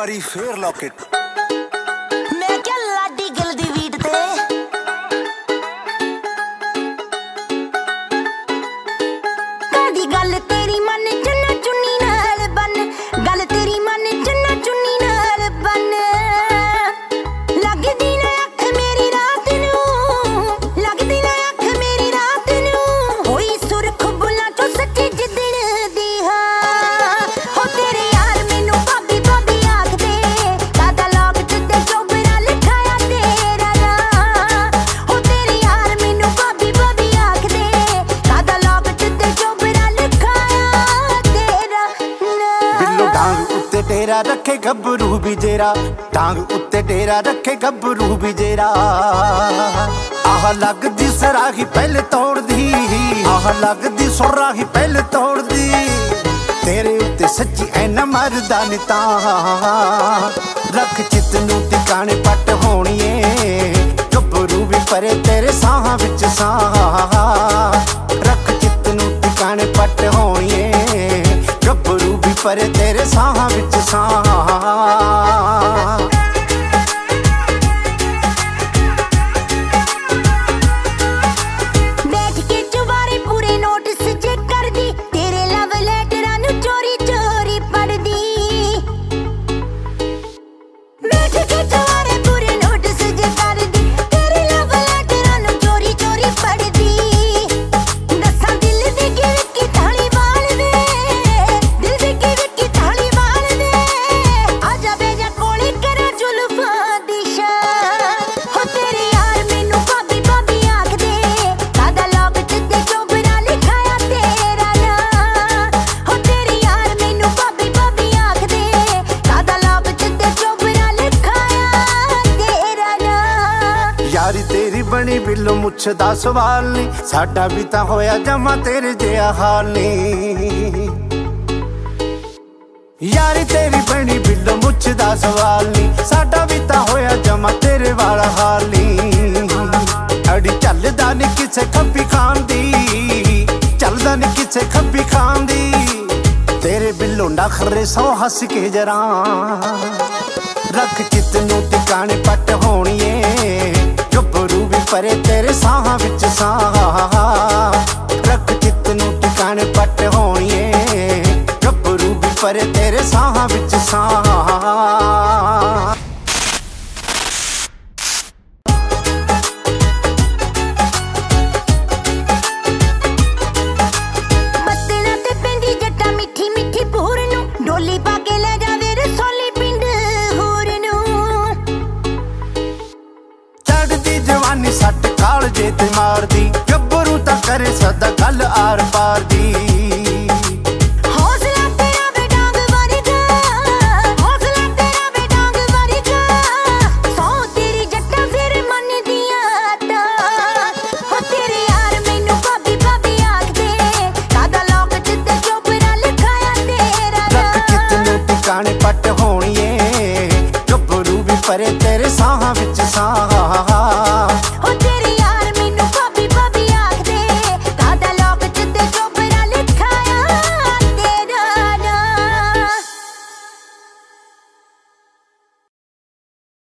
ਵਾਰੀ ਫੇਰ ਲੌਕਟ ਮੈਂ ਕਿਹਾ ਲਾਡੀ ਗਿਲ ਦੀ ਵੀਟ ਤੇ ਕਾਦੀ ਗੱਲ ਤੇਰੀ ਮਨ ਚੁੰਨਾ ਚੁੰਨੀ ਨਾਲ ਬਨ ਗੱਲ ਤੇਰੀ ਮਨ ਚੁੰਨਾ ਚੁੰਨੀ ਨਾਲ ਬਨ ਲੱਗਦੀ ਨਾ ਅੱਖ ਮੇਰੀ ਰਾਤ ਨੂੰ ਲੱਗਦੀ ਨਾ ਅੱਖ ਮੇਰੀ ਰਾਤ ਨੂੰ ਹੋਈ ਸੁਰਖ ਬੁੱਲਾਂ ਚੋਂ ਸੱਚੀ ਜਿੱਦਣ ਦੀ ਹਾਂ ਹੋ ਤੇਰੇ ਯਾਰ ਮੈਨੂੰ ਭਾਬੀ ਭਾਬੀ ਆਖਦੇ ਕਾਦਾ ਲੋਕ ਤੇ ਚੋਬਰਾ ਲਿਖਾਇਆ ਤੇਰਾ ਨਾਂ ਹੋ ਤੇਰੇ ਯਾਰ ਮੈਨੂੰ ਭਾਬੀ ਭਾਬੀ ਆਖਦੇ ਕਾਦਾ ਲੋਕ ਤੇ ਚੋਬਰਾ ਲਿਖਾਇਆ ਤੇਰਾ ਨਾਂ ਬਿੱਲੋ ਡਾਂਗ ਉੱਤੇ ਡੇਰਾ ਰੱਖੇ ਗੱਭਰੂ ਵੀ ਜੇਰਾ ਡਾਂਗ ਉੱਤੇ ਡੇਰਾ ਰੱਖੇ ਗੱਭਰੂ ਵੀ ਜੇਰਾ ਆਹ ਲੱਗਦੀ ਸਰਾਹੀ ਪਹਿਲੇ ਤੋੜਦੀ ਆਹ ਲੱਗਦੀ ਸੁਰਾਹੀ ਪਹਿਲੇ ਤੋੜਦੀ ਤੇਰੇ ਉੱਤੇ ਸੱਚੀ ਐਨਾ ਮਰਦਾ ਨੀ ਤਾਂ ਰੱਖ ਚਿੱਤ ਨੂੰ ਟਿਕਾਣੇ ਪੱਟ ਹੋਣੀਏ ਗੱਭਰੂ ਵੀ ਪਰੇ ਤੇਰੇ ਸਾਹਾਂ ਵਿੱਚ ਸਾਹ ਰੱਖ ਚਿੱਤ ਨੂੰ ਟਿਕਾਣੇ ਪੱਟ ਹੋਣੀਏ ਗੱਭਰੂ ਵੀ ਪਰੇ ਤੇਰੇ ਸਾਹਾਂ ਵਿੱਚ ਸਾਹ ਬੈਠ ਕੇ ਚੁਬਾਰੇ ਪੂਰੇ ਨੋਟਿਸ ਜੇ ਕਰਦੀ ਤੇਰੇ ਲਵ ਲੈਟਰਾਂ ਨੂੰ ਚੋਰੀ ਚੋਰੀ ਪੜਦੀ ਬੈਠ ਕੇ ਚੁਬਾਰੇ ਪੂਰੇ ਨੋਟਿਸ ਜੇ ਕਰਦੀ ਤੇਰੇ ਲਵ ਲੈਟਰਾਂ ਨੂੰ ਚੋਰੀ ਚੋਰੀ ਪੜਦੀ ਦੱਸਾਂ ਦਿਲ ਦੀ ਗਿਰਕੀ ਥਾਲੀ ਵਾਲ ਵੇ ਦਿਲ ਦੀ ਗਿਰਕੀ ਥਾਲੀ ਵਾਲ ਵੇ ਆਜਾ ਬੇਜਾ ਕੋਲੇ ਕਰਾਂ ਜ਼ੁਲਫਾਂ ਦੀ ਸ਼ਾਨ ਹੋ ਤੇਰੇ ਯਾਰ ਮੈਨੂੰ ਭਾਬੀ ਭਾਬੀ ਆਖਦੇ ਕਾਦਾ ਲੋਕ ਤੇ ਚੋਬਰਾ ਲਿਖਾਇਆ ਤੇਰਾ ਨਾਂ ਹੋ ਤੇਰੇ ਯਾਰ ਮੈਨੂੰ ਭਾਬੀ ਭਾਬੀ ਆਖਦੇ ਕਾਦਾ ਲੋਕ ਤੇ ਚੋਬਰਾ ਲਿਖਾਇਆ ਤੇਰਾ ਨਾਂ ਯਾਰੀ ਤੇਰੀ ਬਣੀ ਬਿੱਲੋ ਮੁੱਛ ਦਾ ਸਵਾਲ ਨੀ ਸਾਡਾ ਵੀ ਤਾਂ ਹੋਇਆ ਜਮਾ ਤੇਰੇ ਜਿਹਾ ਹਾਲ ਨੀ ਯਾਰੀ ਤੇਰੀ ਬਣੀ ਬਿੱਲੋ ਮੁੱਛ ਦਾ ਸਵਾਲ ਨੀ ਸਾਡਾ ਵੀ ਤਾਂ ਹੋਇਆ ਜਮਾ ਤੇਰੇ ਵਾਲਾ ਹਾਲ ਨੀ ਅੜੀ ਚੱਲਦਾ ਨੀ ਕਿਸੇ ਖੱਬੀ ਖਾਨ ਦੀ ਚੱਲਦਾ ਨੀ ਕਿਸੇ ਖੱਬੀ ਖਾਨ ਦੀ ਤੇਰੇ ਬਿੱਲੋ ਨਖਰੇ ਸੌ ਹੱਸ ਕੇ ਜਰਾ ਰੱਖ ਚਿੱਤ ਨੂੰ ਟਿਕਾਣੇ ਪੱਟ ਹੋਣੀਏ ਗੱਭਰੂ ਵੀ ਪਰੇ ਤੇਰੇ ਸਾਹਾਂ ਵਿੱਚ ਸਾਹ ਰੱਖ ਚਿੱਤ ਨੂੰ ਟਿਕਾਣੇ ਪੱਟ ਹੋਣੀਏ ਗੱਭਰੂ ਵੀ ਪਰੇ ਤੇਰੇ ਸਾਹਾਂ ਵਿੱਚ ਸਾਹ ਬੱਤਣਾ ਤੇ ਪੈਂਦੀ ਜੱਟਾ ਮਿੱਠੀ ਮਿੱਠੀ ਪੂਰ ਨੂੰ ਡੋਲੀ ਪਾ ਕੇ ਲੈ ਜਾਵੇ ਰਸੋਲੀ ਪਿੰਡ ਹੋਰ ਨੂੰ ਚੜਦੀ ਜਵਾਨੀ ਸੱਟ ਕਾਲਜੇ ਤੇ ਮਾਰਦੀ ਗੱਭਰੂ ਤਾਂ ਕਰੇ ਸਦਾ ਗੱਲ ਆਰ ਪਾਰ ਦੀ ਹੌਸਲਾ ਤੇਰਾ ਵੇ ਡਾਂਗ ਵਰਗਾ ਹੌਸਲਾ ਤੇਰਾ ਵੇ ਡਾਂਗ ਵਰਗਾ ਸੌ ਤੇਰੀ ਜੱਟਾ ਫਿਰ ਮੰਨਦੀਆਂ ਤਾਂ ਹੋ ਤੇਰੇ ਯਾਰ ਮੈਨੂੰ ਭਾਬੀ ਭਾਬੀ ਆਖਦੇ ਕਾਦਾ ਲੋਕ ਤੇ ਚੋਬਰਾ ਲਿਖਾਇਆ ਤੇਰਾ ਰੱਖ ਚਿੱਤ ਨੂੰ ਟਿਕਾਣੇ ਪੱਟ ਹੋਣੀਏ ਗੱਭਰੂ ਵੀ ਪਰੇ